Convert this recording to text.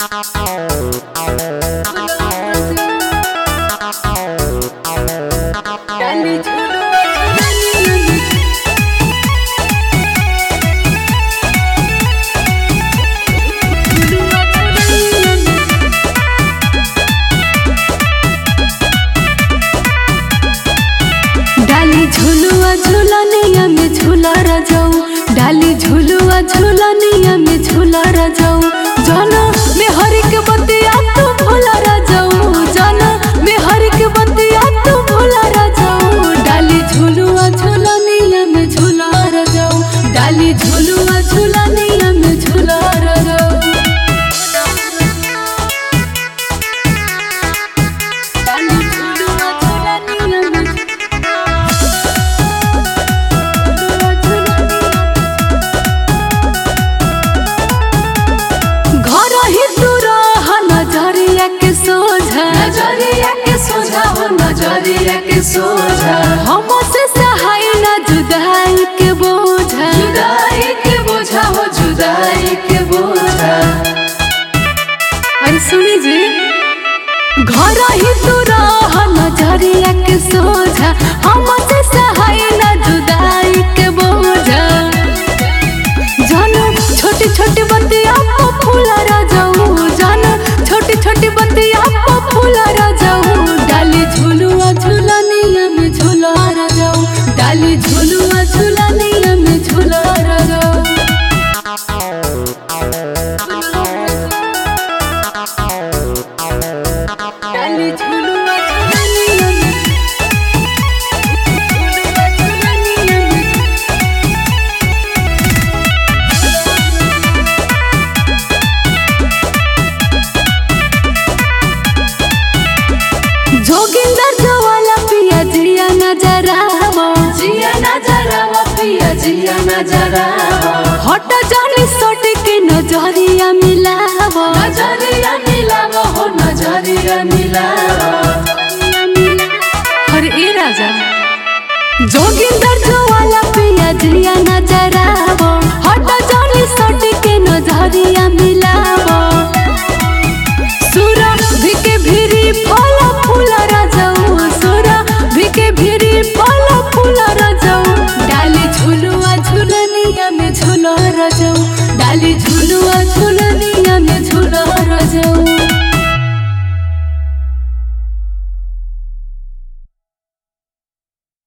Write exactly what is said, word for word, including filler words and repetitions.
डाली झुलुआ झुलनिया में झूला रजाऊ, डाली झुलुआ झुलनिया में झूला रजाऊ, जाना में हर के बतिया तू भूला रजाऊ, जाना में हर के बतिया तू भूला रजाऊ। डाली झुलुआ झुलनिया में झूला रजाऊ, डाली झुलुआ झुलनिया में झूला रजाऊ। नजरिया के सोझा हो, नजरिया के सोझा हमसे सहाय ना जुदाई के बोझा, जुदाई के बोझा हो, जुदाई के बोझा। अरे सुनी जी, घर ही तू रह नजरिया के सोझा हमसे सहाय ना जुदाई के बोझा। जानो छोटी छोटी बतिया को फूला रजाऊ, जानो छोटी छोटी बतिया को फूला रजाऊ। डाली झुलुआ झुलनिया में झूला रजाऊ, डाली झुलुआ झुलनिया में झूला रजाऊ। डाली झुलुआ झुलनिया में जोगिंदर जवाला पिया जिया नजरावा, जिया नजरावा पिया जिया नजरावा। हट जानी सोट के नजरिया मिलावा, नजरिया मिलावा हो, नजरिया मिलावा। हर ए राजा जोगिंदर जवाला पिया जिया नजरा